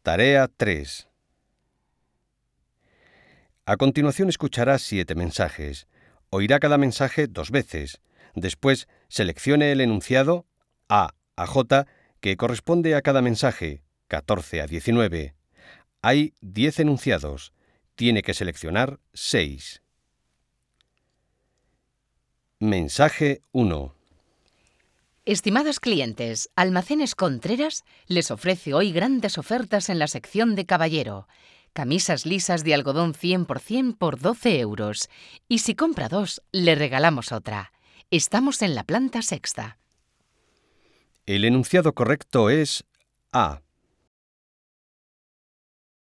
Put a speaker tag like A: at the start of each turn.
A: Tarea 3. A continuación escuchará 7 mensajes. Oirá cada mensaje 2 veces. Después, seleccione el enunciado A a J que corresponde a cada mensaje, 14 a 19. Hay 10 enunciados. Tiene que seleccionar 6. Mensaje 1.
B: Estimados clientes, Almacenes Contreras les ofrece hoy grandes ofertas en la sección de caballero. Camisas lisas de algodón 100% por 12 euros. Y si compra 2, le regalamos otra. Estamos en la planta sexta.
A: El enunciado correcto es A.